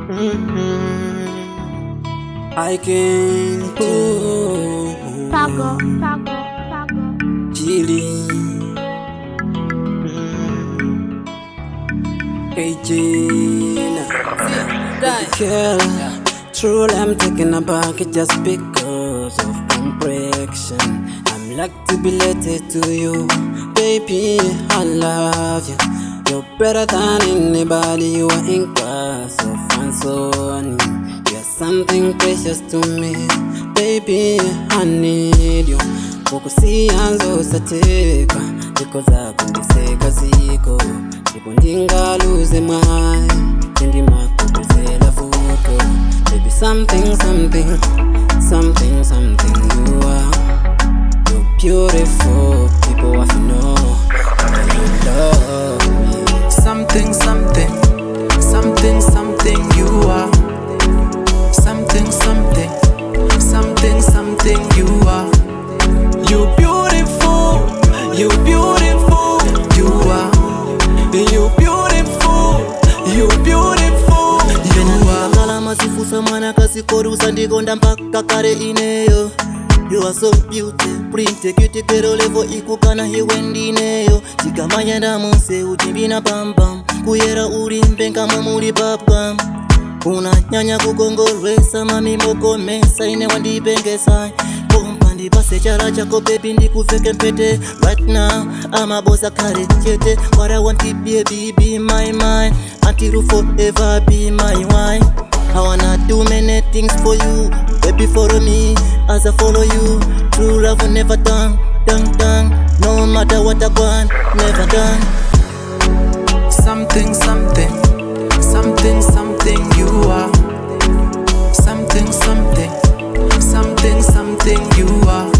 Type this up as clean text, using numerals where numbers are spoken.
I can't do Pago. Chili. Hey Gina, girl, truly I'm taken aback just because of complexion. I'm like to be related to you, baby. I love you. You're better than anybody. You are in class of Anson. You're something precious to me, baby. I need you. Kukusianzo sateka, zikoza kundiseka ziko. Ndinga lose my Ndi makubezela fuko. Baby something you are. You're beautiful. People have to know that you love me. Something you are. Something you are. You beautiful. You are. You beautiful. You are. Kala masifusa mwana kasikorusa ndikonda mpaka kare ineyo. You are so beautiful, take kero levo ikukana hiwe ndineyo. Chikamanya ndamunse utimbina pambam, kuyera urimbe kama muri papam. Unanyanya kukongoresa mami mokomesa ine wandipengesa. Pompa ndipase chala chako baby ndikuveke mpete. Right now amabosa kare chete. What I want to be my mind. Until you forever be my wife. I wanna do many things for you, baby, follow me as I follow you. True love will never done. No matter what I want, never done. Something you are. Something you are.